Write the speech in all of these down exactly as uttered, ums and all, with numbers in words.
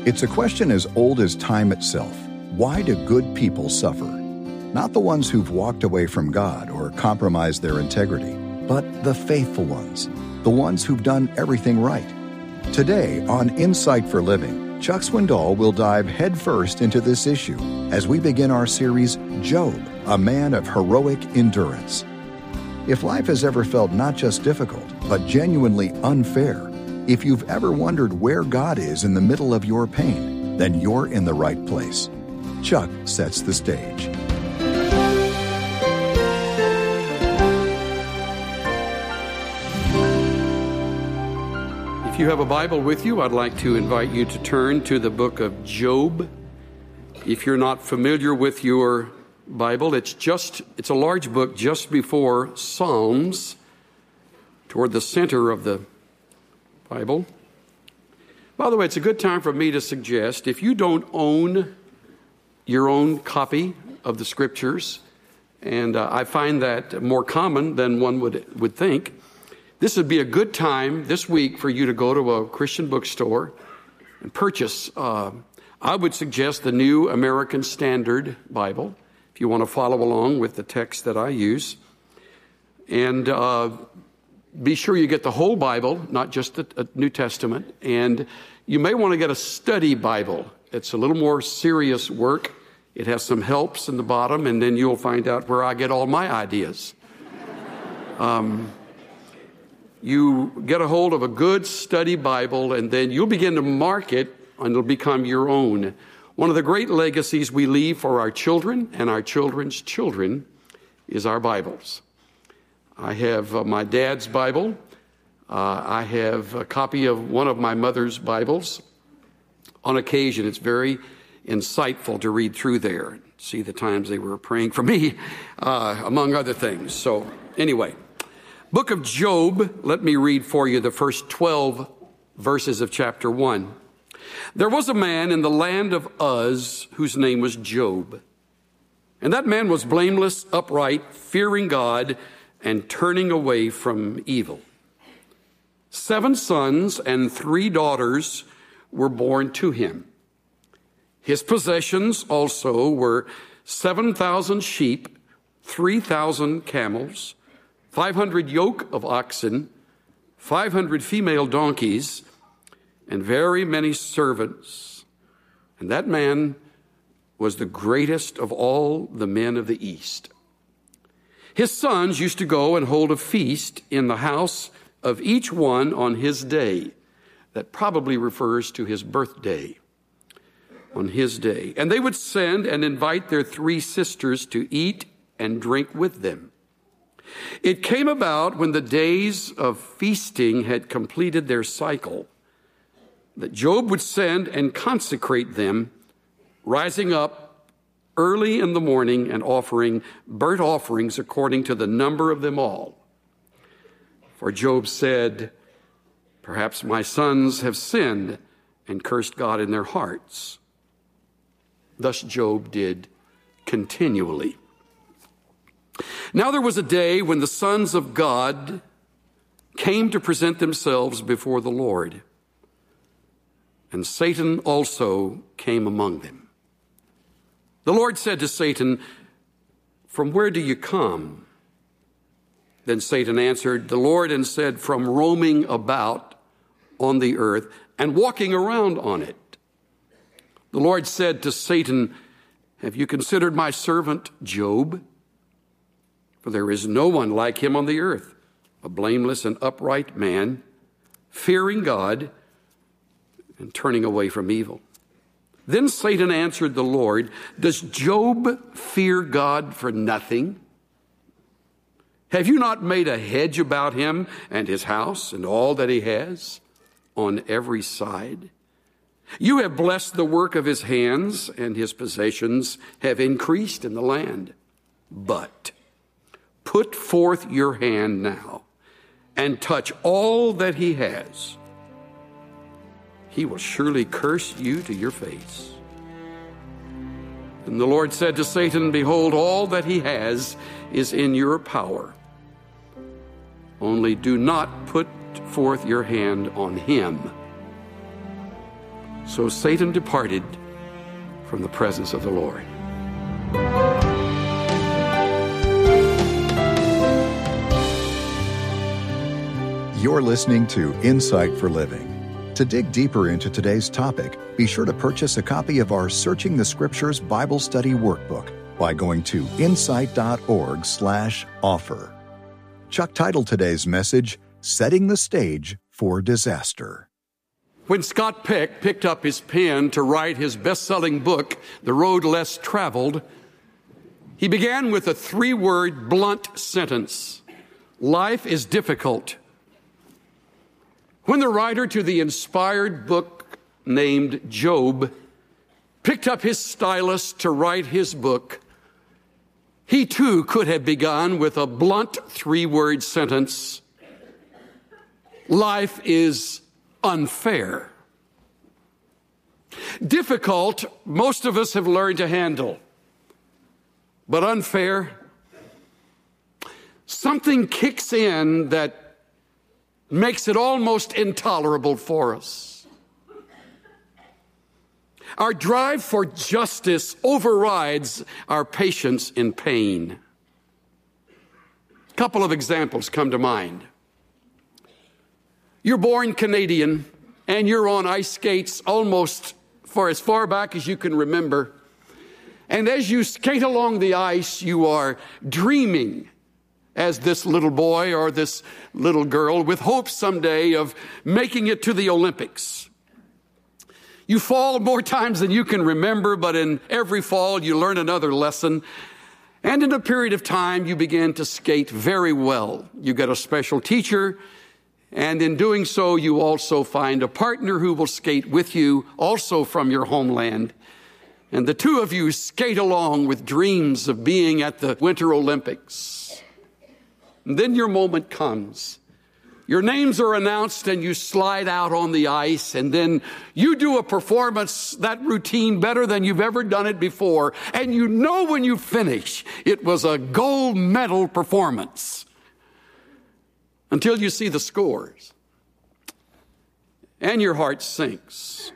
It's a question as old as time itself. Why do good people suffer? Not the ones who've walked away from God or compromised their integrity, but the faithful ones, the ones who've done everything right. Today on Insight for Living, Chuck Swindoll will dive headfirst into this issue as we begin our series, Job, a man of heroic endurance. If life has ever felt not just difficult, but genuinely unfair, if you've ever wondered where God is in the middle of your pain, then you're in the right place. Chuck sets the stage. If you have a Bible with you, I'd like to invite you to turn to the book of Job. If you're not familiar with your Bible, it's just it's a large book just before Psalms, toward the center of the Bible. By the way, it's a good time for me to suggest, if you don't own your own copy of the Scriptures, and uh, I find that more common than one would, would think, this would be a good time this week for you to go to a Christian bookstore and purchase, uh, I would suggest the New American Standard Bible, if you want to follow along with the text that I use. And uh, be sure you get the whole Bible, not just the New Testament. And you may want to get a study Bible. It's a little more serious work. It has some helps in the bottom, and then you'll find out where I get all my ideas. Um, you get a hold of a good study Bible, and then you'll begin to mark it, and it'll become your own. One of the great legacies we leave for our children and our children's children is our Bibles. I have uh, my dad's Bible. Uh, I have a copy of one of my mother's Bibles. On occasion, it's very insightful to read through there, see the times they were praying for me, uh, among other things. So anyway, book of Job, let me read for you the first twelve verses of chapter one. There was a man in the land of Uz whose name was Job. And that man was blameless, upright, fearing God, and turning away from evil. Seven sons and three daughters were born to him. His possessions also were seven thousand sheep, three thousand camels, five hundred yoke of oxen, five hundred female donkeys, and very many servants. And that man was the greatest of all the men of the East. His sons used to go and hold a feast in the house of each one on his day. That probably refers to his birthday. On his day. And they would send and invite their three sisters to eat and drink with them. It came about when the days of feasting had completed their cycle that Job would send and consecrate them, rising up early in the morning and offering burnt offerings according to the number of them all. For Job said, perhaps my sons have sinned and cursed God in their hearts. Thus Job did continually. Now there was a day when the sons of God came to present themselves before the Lord, and Satan also came among them. The Lord said to Satan, from where do you come? Then Satan answered the Lord and said, from roaming about on the earth and walking around on it. The Lord said to Satan, have you considered my servant Job? For there is no one like him on the earth, a blameless and upright man, fearing God and turning away from evil. Then Satan answered the Lord, does Job fear God for nothing? Have you not made a hedge about him and his house and all that he has on every side? You have blessed the work of his hands, and his possessions have increased in the land. But put forth your hand now and touch all that he has. He will surely curse you to your face. And the Lord said to Satan, behold, all that he has is in your power. Only do not put forth your hand on him. So Satan departed from the presence of the Lord. You're listening to Insight for Living. To dig deeper into today's topic, be sure to purchase a copy of our Searching the Scriptures Bible Study Workbook by going to insight.org slash offer. Chuck titled today's message, Setting the Stage for Disaster. When Scott Peck picked up his pen to write his best-selling book, The Road Less Traveled, he began with a three-word blunt sentence: life is difficult. When the writer to the inspired book named Job picked up his stylus to write his book, he too could have begun with a blunt three-word sentence: life is unfair. Difficult, most of us have learned to handle. But unfair, something kicks in that makes it almost intolerable for us. Our drive for justice overrides our patience in pain. A couple of examples come to mind. You're born Canadian, and you're on ice skates almost for as far back as you can remember. And as you skate along the ice, you are dreaming as this little boy or this little girl with hopes someday of making it to the Olympics. You fall more times than you can remember, but in every fall you learn another lesson. And in a period of time, you begin to skate very well. You get a special teacher, and in doing so, you also find a partner who will skate with you, also from your homeland. And the two of you skate along with dreams of being at the Winter Olympics. And then your moment comes. Your names are announced and you slide out on the ice, and then you do a performance, that routine, better than you've ever done it before. And you know when you finish, it was a gold medal performance. Until you see the scores. And your heart sinks.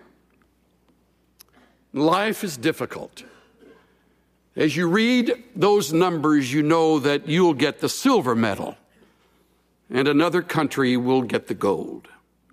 Life is difficult. As you read those numbers, you know that you'll get the silver medal and another country will get the gold.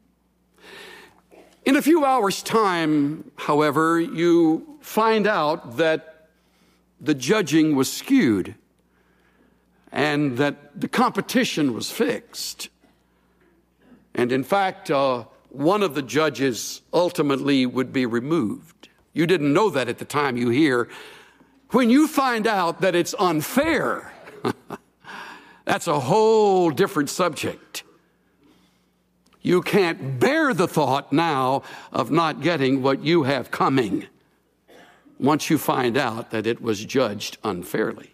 In a few hours' time, however, you find out that the judging was skewed and that the competition was fixed. And in fact, uh, one of the judges ultimately would be removed. You didn't know that at the time you hear. When you find out that it's unfair, that's a whole different subject. You can't bear the thought now of not getting what you have coming once you find out that it was judged unfairly.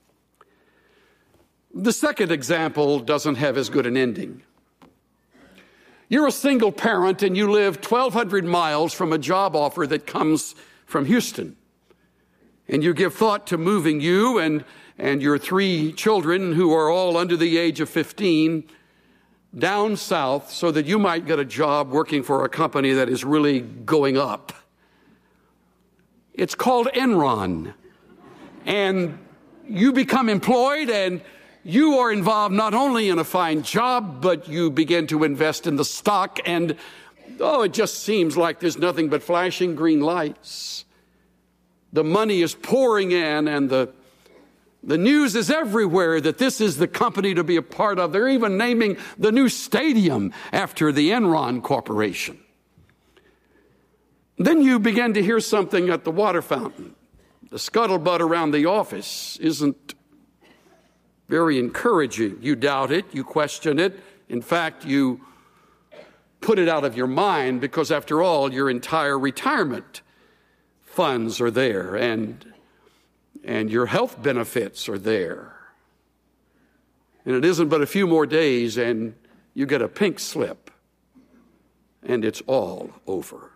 The second example doesn't have as good an ending. You're a single parent and you live twelve hundred miles from a job offer that comes from Houston. And you give thought to moving you and, and your three children, who are all under the age of fifteen, down south so that you might get a job working for a company that is really going up. It's called Enron. And you become employed and you are involved not only in a fine job, but you begin to invest in the stock. And, oh, it just seems like there's nothing but flashing green lights. The money is pouring in, and the, the news is everywhere that this is the company to be a part of. They're even naming the new stadium after the Enron Corporation. Then you begin to hear something at the water fountain. The scuttlebutt around the office isn't very encouraging. You doubt it, you question it. In fact, you put it out of your mind because, after all, your entire retirement funds are there, and and your health benefits are there. And it isn't but a few more days and you get a pink slip and it's all over.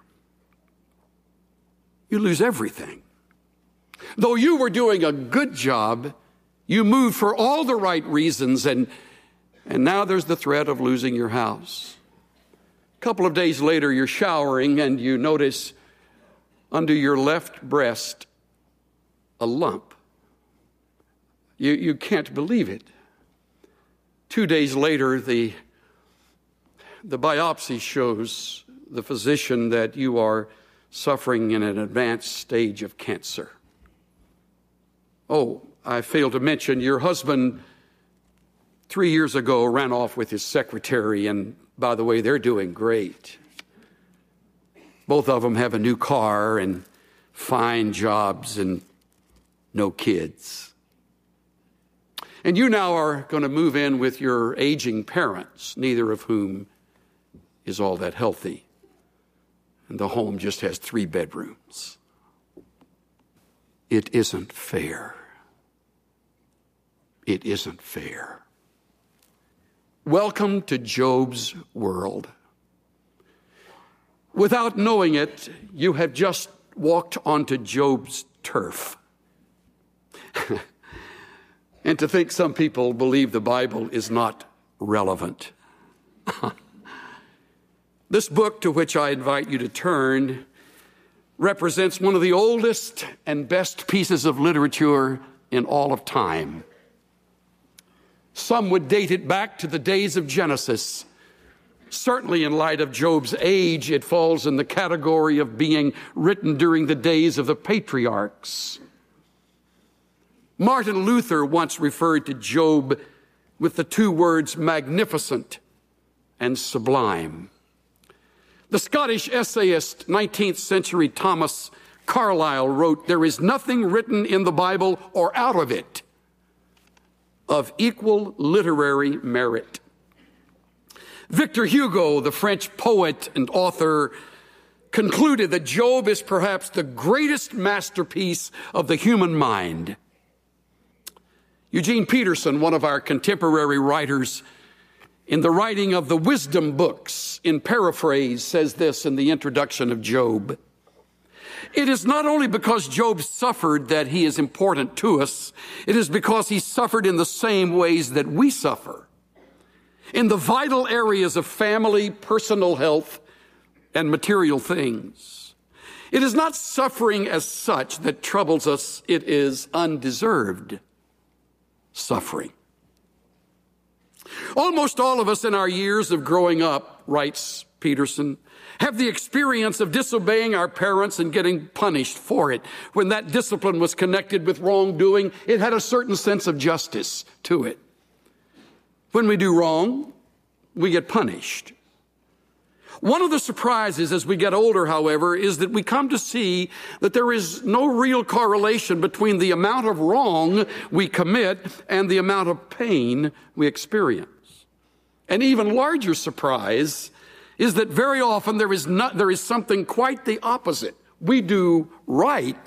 You lose everything. Though you were doing a good job, you moved for all the right reasons, and and now there's the threat of losing your house. couple of days later, you're showering and you notice under your left breast a lump. You, you can't believe it. Two days later, the, the biopsy shows the physician that you are suffering in an advanced stage of cancer. Oh, I failed to mention your husband three years ago ran off with his secretary, and by the way, they're doing great. Both of them have a new car and fine jobs and no kids. And you now are going to move in with your aging parents, neither of whom is all that healthy. And the home just has three bedrooms. It isn't fair. It isn't fair. Welcome to Job's world. Without knowing it, you have just walked onto Job's turf. And to think some people believe the Bible is not relevant. This book, to which I invite you to turn, represents one of the oldest and best pieces of literature in all of time. Some would date it back to the days of Genesis. Certainly in light of Job's age, it falls in the category of being written during the days of the patriarchs. Martin Luther once referred to Job with the two words magnificent and sublime. The Scottish essayist, nineteenth century Thomas Carlyle wrote, "There is nothing written in the Bible or out of it of equal literary merit." Victor Hugo, the French poet and author, concluded that Job is perhaps the greatest masterpiece of the human mind. Eugene Peterson, one of our contemporary writers, in the writing of the Wisdom books, in paraphrase, says this in the introduction of Job: "It is not only because Job suffered that he is important to us, it is because he suffered in the same ways that we suffer, in the vital areas of family, personal health, and material things. It is not suffering as such that troubles us, it is undeserved suffering." Almost all of us in our years of growing up, writes Peterson, have the experience of disobeying our parents and getting punished for it. When that discipline was connected with wrongdoing, it had a certain sense of justice to it. When we do wrong, we get punished. One of the surprises as we get older, however, is that we come to see that there is no real correlation between the amount of wrong we commit and the amount of pain we experience. An even larger surprise is that very often there is not, there is something quite the opposite. We do right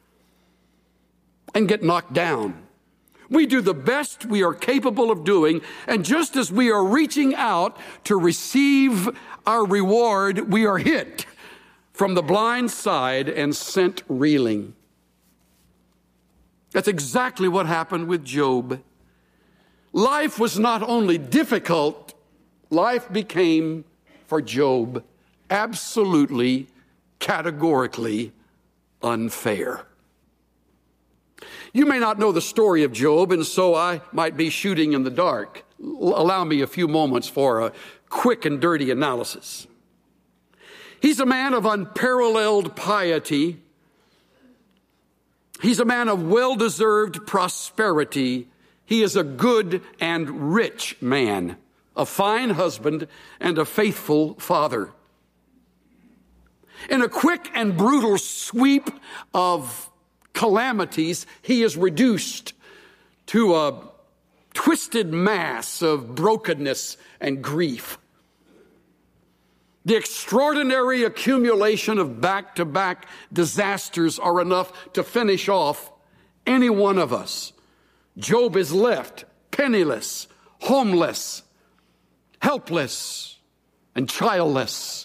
and get knocked down. We do the best we are capable of doing, and just as we are reaching out to receive our reward, we are hit from the blind side and sent reeling. That's exactly what happened with Job. Life was not only difficult, life became, for Job, absolutely, categorically unfair. You may not know the story of Job, and so I might be shooting in the dark. Allow me a few moments for a quick and dirty analysis. He's a man of unparalleled piety. He's a man of well-deserved prosperity. He is a good and rich man, a fine husband, and a faithful father. In a quick and brutal sweep of calamities, he is reduced to a twisted mass of brokenness and grief. The extraordinary accumulation of back-to-back disasters are enough to finish off any one of us. Job is left penniless, homeless, helpless, and childless,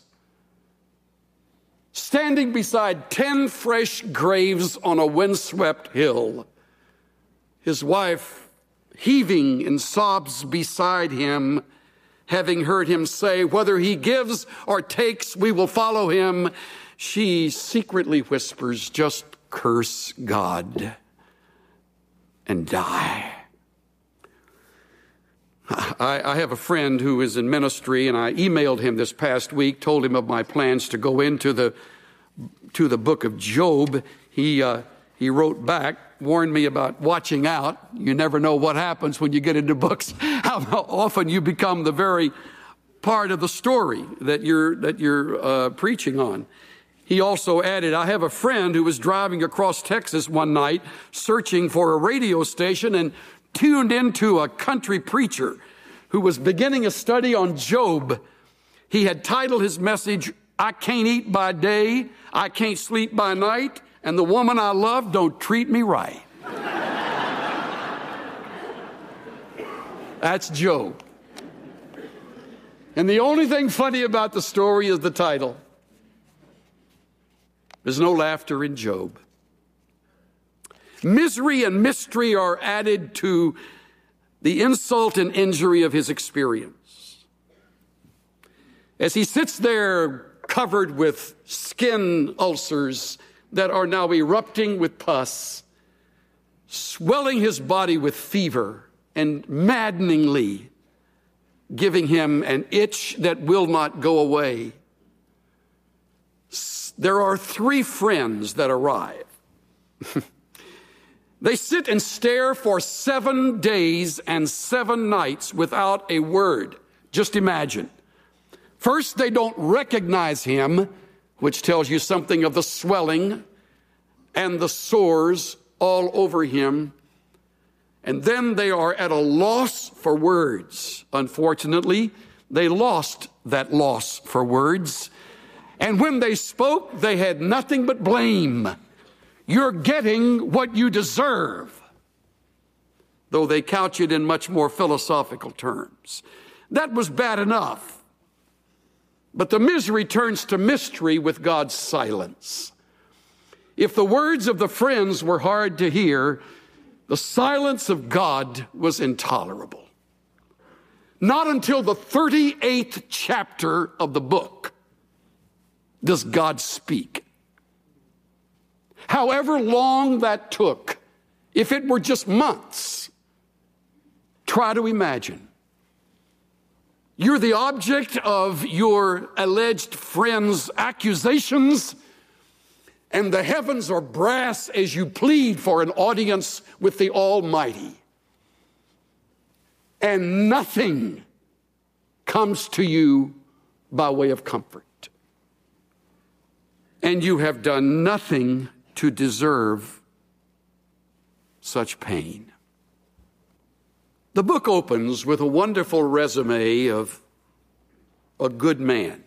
standing beside ten fresh graves on a windswept hill. His wife heaving in sobs beside him, having heard him say, whether he gives or takes, we will follow him, she secretly whispers, just curse God and die. I, I have a friend who is in ministry, and I emailed him this past week, told him of my plans to go into the to the book of Job. He uh, he wrote back, warned me about watching out. You never know what happens when you get into books, how often you become the very part of the story that you're that you're uh, preaching on. He also added, I have a friend who was driving across Texas one night searching for a radio station and tuned into a country preacher who was beginning a study on Job. He had titled his message, I can't eat by day, I can't sleep by night, and the woman I love don't treat me right. That's Job. And the only thing funny about the story is the title. There's no laughter in Job. Misery and mystery are added to the insult and injury of his experience. As he sits there covered with skin ulcers that are now erupting with pus, swelling his body with fever, and maddeningly giving him an itch that will not go away, there are three friends that arrive. They sit and stare for seven days and seven nights without a word. Just imagine. First, they don't recognize him, which tells you something of the swelling and the sores all over him. And then they are at a loss for words. Unfortunately, they lost that loss for words. And when they spoke, they had nothing but blame. You're getting what you deserve, though they couch it in much more philosophical terms. That was bad enough. But the misery turns to mystery with God's silence. If the words of the friends were hard to hear, the silence of God was intolerable. Not until the thirty-eighth chapter of the book does God speak. However long that took, if it were just months, try to imagine. You're the object of your alleged friend's accusations, and the heavens are brass as you plead for an audience with the Almighty. And nothing comes to you by way of comfort. And you have done nothing to deserve such pain. The book opens with a wonderful resume of a good man.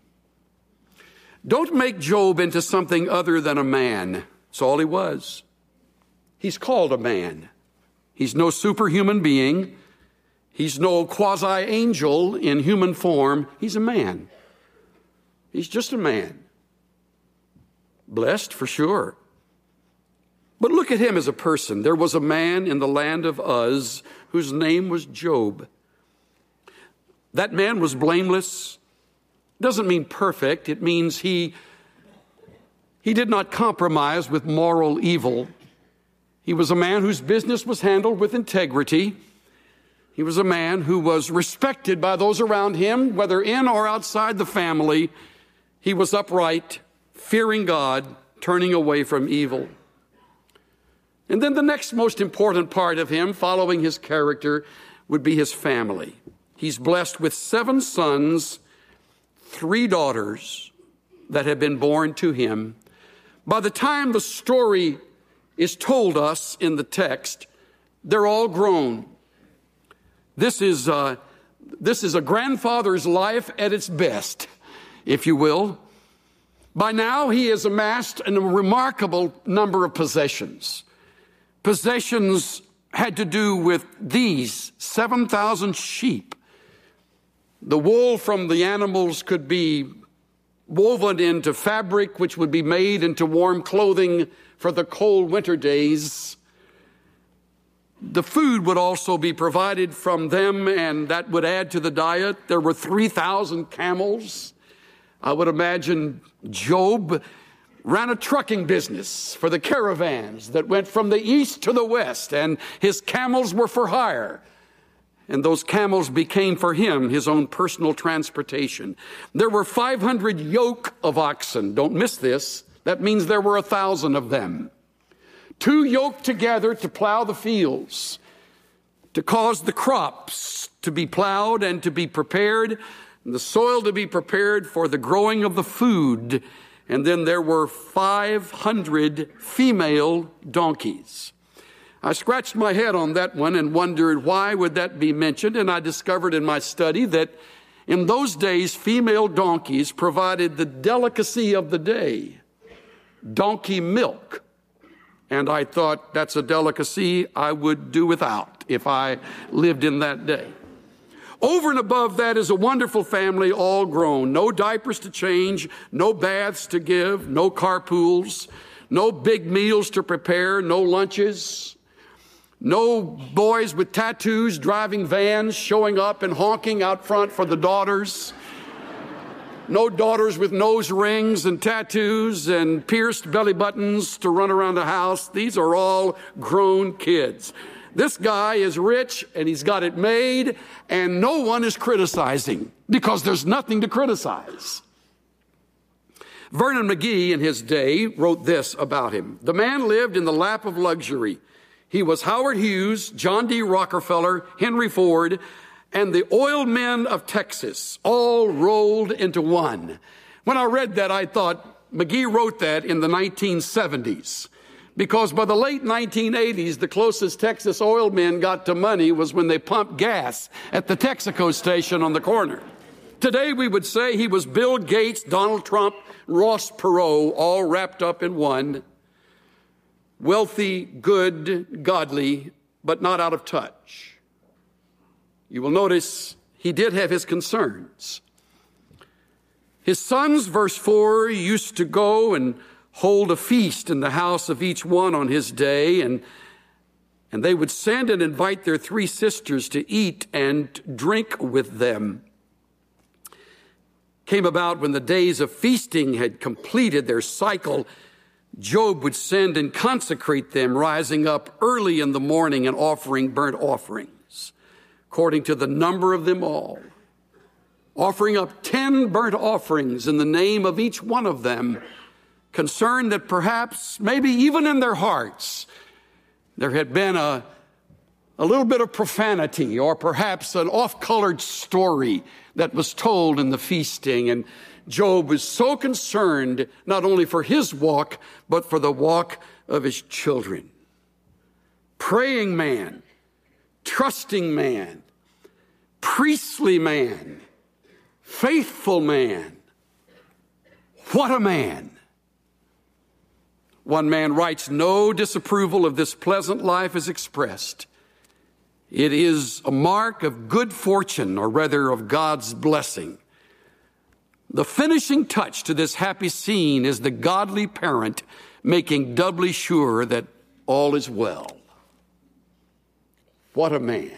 Don't make Job into something other than a man. That's all he was. He's called a man. He's no superhuman being. He's no quasi-angel in human form. He's a man. He's just a man. Blessed for sure. But look at him as a person. There was a man in the land of Uz whose name was Job. That man was blameless. Doesn't mean perfect. It means he, he did not compromise with moral evil. He was a man whose business was handled with integrity. He was a man who was respected by those around him, whether in or outside the family. He was upright, fearing God, turning away from evil. And then the next most important part of him, following his character, would be his family. He's blessed with seven sons, three daughters that have been born to him. By the time the story is told us in the text, they're all grown. This is, uh, this is a grandfather's life at its best, if you will. By now, he has amassed a remarkable number of possessions. Possessions had to do with these seven thousand sheep. The wool from the animals could be woven into fabric, which would be made into warm clothing for the cold winter days. The food would also be provided from them, and that would add to the diet. There were three thousand camels. I would imagine Job ran a trucking business for the caravans that went from the east to the west, and his camels were for hire. And those camels became for him his own personal transportation. There were five hundred yoke of oxen. Don't miss this. That means there were a thousand of them. Two yoked together to plow the fields, to cause the crops to be plowed and to be prepared, and the soil to be prepared for the growing of the food. And then there were five hundred female donkeys. I scratched my head on that one and wondered why would that be mentioned, and I discovered in my study that in those days female donkeys provided the delicacy of the day, donkey milk. And I thought that's a delicacy I would do without if I lived in that day. Over and above that is a wonderful family, all grown. No diapers to change, no baths to give, no carpools, no big meals to prepare, no lunches, no boys with tattoos driving vans, showing up and honking out front for the daughters. No daughters with nose rings and tattoos and pierced belly buttons to run around the house. These are all grown kids. This guy is rich and he's got it made, and no one is criticizing because there's nothing to criticize. Vernon McGee in his day wrote this about him. The man lived in the lap of luxury. He was Howard Hughes, John D. Rockefeller, Henry Ford, and the oil men of Texas, all rolled into one. When I read that, I thought McGee wrote that in the nineteen seventies, because by the late nineteen eighties, the closest Texas oil men got to money was when they pumped gas at the Texaco station on the corner. Today, we would say he was Bill Gates, Donald Trump, Ross Perot, all wrapped up in one. Wealthy, good, godly, but not out of touch. You will notice he did have his concerns. His sons, verse four, used to go and hold a feast in the house of each one on his day, and, and they would send and invite their three sisters to eat and drink with them. Came about when the days of feasting had completed their cycle, Job would send and consecrate them, rising up early in the morning and offering burnt offerings, according to the number of them all, offering up ten burnt offerings in the name of each one of them, concerned that perhaps, maybe even in their hearts, there had been a, a little bit of profanity or perhaps an off-colored story that was told in the feasting. And Job was so concerned not only for his walk, but for the walk of his children. Praying man, trusting man, priestly man, faithful man. What a man. One man writes, no disapproval of this pleasant life is expressed. It is a mark of good fortune, or rather of God's blessing. The finishing touch to this happy scene is the godly parent making doubly sure that all is well. What a man.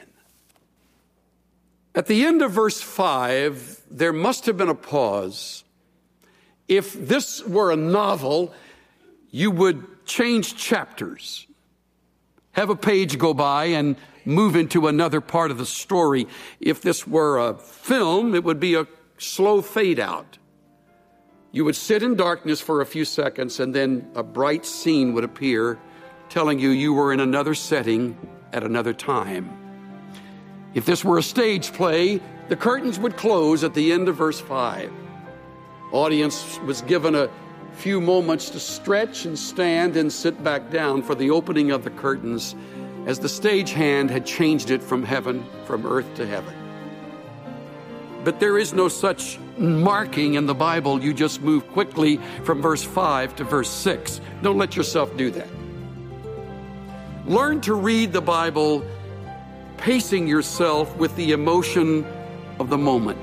At the end of verse five, there must have been a pause. If this were a novel, you would change chapters, have a page go by and move into another part of the story. If this were a film, it would be a slow fade out. You would sit in darkness for a few seconds, and then a bright scene would appear telling you you were in another setting at another time. If this were a stage play, the curtains would close at the end of verse five. Audience was given a few moments to stretch and stand and sit back down for the opening of the curtains as the stagehand had changed it from heaven, from earth to heaven. But there is no such marking in the Bible. You just move quickly from verse five to verse six. Don't let yourself do that. Learn to read the Bible pacing yourself with the emotion of the moment.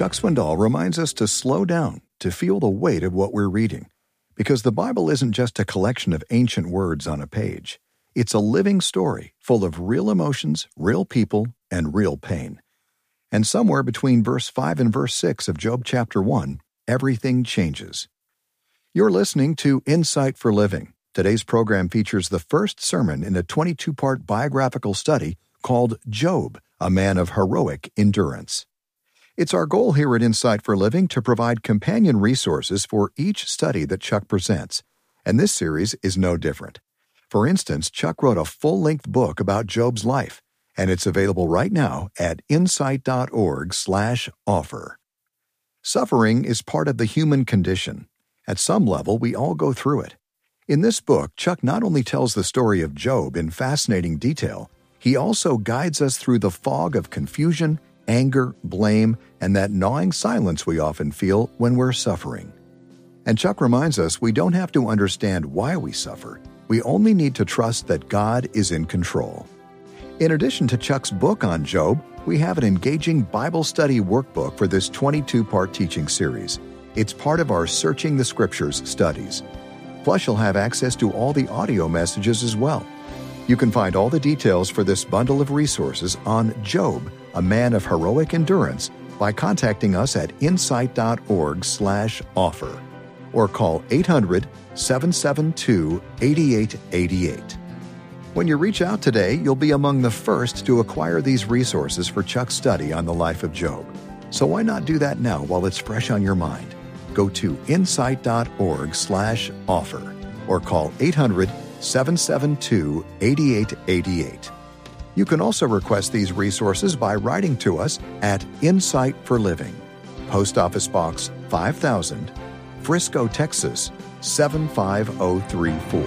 Chuck Swindoll reminds us to slow down, to feel the weight of what we're reading. Because the Bible isn't just a collection of ancient words on a page. It's a living story full of real emotions, real people, and real pain. And somewhere between verse five and verse six of Job chapter one, everything changes. You're listening to Insight for Living. Today's program features the first sermon in a twenty-two part biographical study called Job, a man of heroic endurance. It's our goal here at Insight for Living to provide companion resources for each study that Chuck presents, and this series is no different. For instance, Chuck wrote a full-length book about Job's life, and it's available right now at insight.org slash offer. Suffering is part of the human condition. At some level, we all go through it. In this book, Chuck not only tells the story of Job in fascinating detail, he also guides us through the fog of confusion, anger, blame, and that gnawing silence we often feel when we're suffering. And Chuck reminds us we don't have to understand why we suffer. We only need to trust that God is in control. In addition to Chuck's book on Job, we have an engaging Bible study workbook for this twenty-two part teaching series. It's part of our Searching the Scriptures studies. Plus, you'll have access to all the audio messages as well. You can find all the details for this bundle of resources on Job, a man of heroic endurance, by contacting us at insight.org slash offer or call eight hundred, seven seven two, eight eight eight eight. When you reach out today, you'll be among the first to acquire these resources for Chuck's study on the life of Job. So why not do that now while it's fresh on your mind? Go to insight.org slash offer or call eight hundred, seven seven two, eight eight eight eight. You can also request these resources by writing to us at Insight for Living, Post Office Box five thousand, Frisco, Texas seven five zero three four.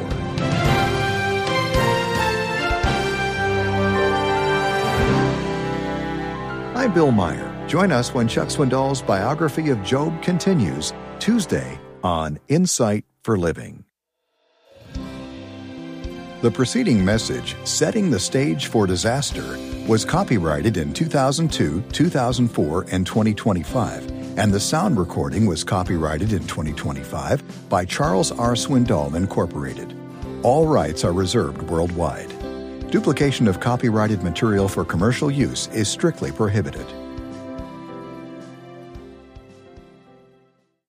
I'm Bill Meyer. Join us when Chuck Swindoll's biography of Job continues Tuesday on Insight for Living. The preceding message, Setting the Stage for Disaster, was copyrighted in two thousand two, two thousand four, and twenty twenty-five, and the sound recording was copyrighted in twenty twenty-five by Charles R. Swindoll, Incorporated. All rights are reserved worldwide. Duplication of copyrighted material for commercial use is strictly prohibited.